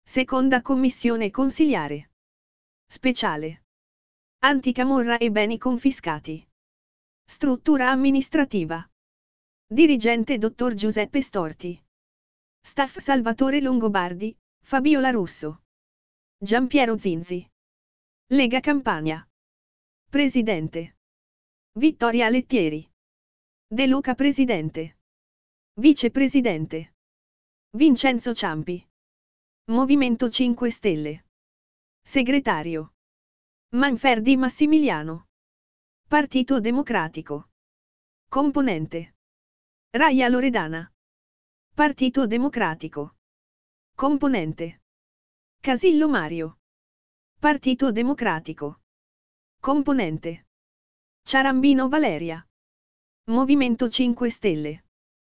Seconda commissione consiliare. Speciale. Anticamorra e beni confiscati. Struttura amministrativa. Dirigente dottor Giuseppe Storti. Staff Salvatore Longobardi, Fabiola Russo. Giampiero Zinzi. Lega Campania. Presidente. Vittoria Lettieri. De Luca Presidente. Vicepresidente. Vincenzo Ciampi. Movimento 5 Stelle. Segretario. Manfredi Massimiliano. Partito Democratico. Componente. Raia Loredana. Partito Democratico. Componente. Casillo Mario. Partito Democratico. Componente. Ciarambino Valeria. Movimento 5 Stelle.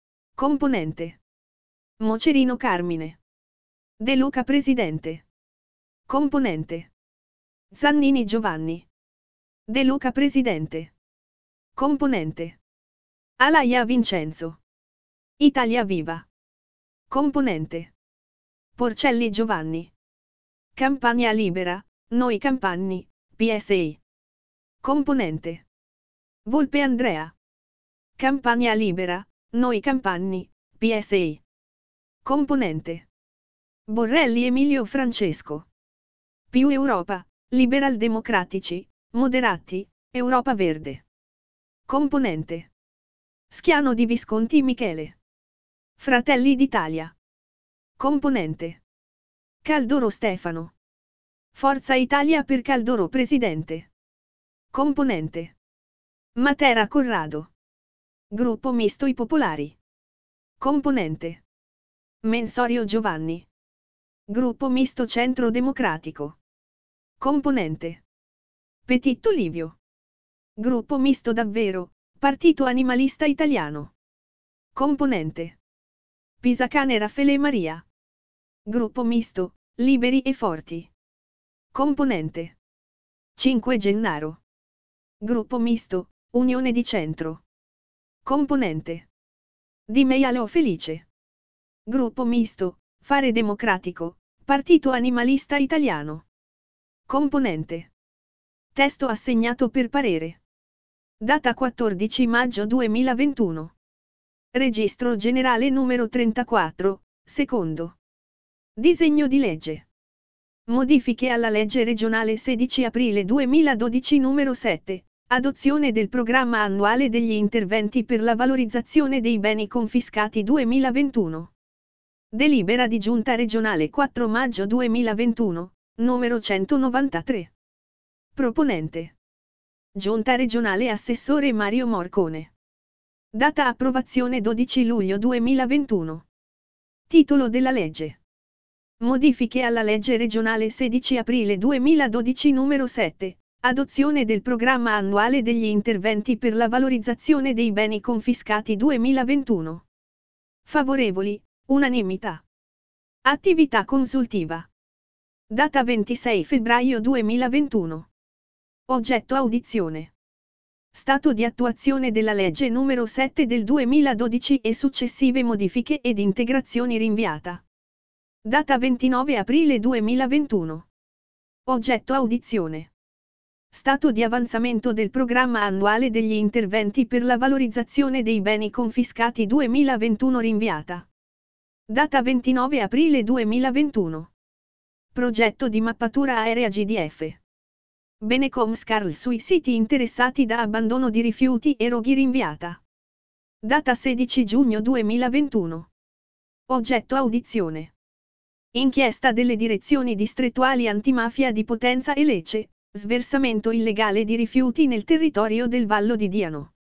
Componente. Mocerino Carmine. De Luca Presidente. Componente. Zannini Giovanni. De Luca Presidente. Componente. Alaia Vincenzo. Italia Viva. Componente. Porcelli Giovanni. Campania Libera, Noi Campani, PSI. Componente. Volpe Andrea. Campania Libera, Noi Campani, PSI. Componente. Borrelli Emilio Francesco. Più Europa, Liberal Democratici, Moderati, Europa Verde. Componente. Schiano di Visconti Michele. Fratelli d'Italia. Componente. Caldoro Stefano. Forza Italia per Caldoro Presidente. Componente. Matera Corrado. Gruppo Misto I Popolari. Componente. Mensorio Giovanni. Gruppo Misto Centro Democratico. Componente. Petitto Livio. Gruppo Misto Davvero, Partito Animalista Italiano. Componente. Pisacane Raffaele Maria. Gruppo Misto, Liberi e Forti. Componente. 5 Gennaro. Gruppo Misto, Unione di Centro. Componente. Di Meialo Felice. Gruppo Misto, Fare Democratico, Partito Animalista Italiano. Componente. Testo assegnato per parere. Data 14 maggio 2021. Registro generale numero 34, secondo. Disegno di legge. Modifiche alla legge regionale 16 aprile 2012 numero 7, adozione del programma annuale degli interventi per la valorizzazione dei beni confiscati 2021. Delibera di Giunta regionale 4 maggio 2021, numero 193. Proponente. Giunta regionale Assessore Mario Morcone. Data approvazione 12 luglio 2021. Titolo della legge. Modifiche alla legge regionale 16 aprile 2012 numero 7, adozione del programma annuale degli interventi per la valorizzazione dei beni confiscati 2021. Favorevoli, unanimità. Attività consultiva. Data 26 febbraio 2021. Oggetto audizione. Stato di attuazione della legge numero 7 del 2012 e successive modifiche ed integrazioni rinviata. Data 29 aprile 2021. Oggetto audizione. Stato di avanzamento del programma annuale degli interventi per la valorizzazione dei beni confiscati 2021 rinviata. Data 29 aprile 2021. Progetto di mappatura aerea GDF. Benecom Scarl sui siti interessati da abbandono di rifiuti e roghi rinviata. Data 16 giugno 2021. Oggetto audizione. Inchiesta delle direzioni distrettuali antimafia di Potenza e Lecce, sversamento illegale di rifiuti nel territorio del Vallo di Diano.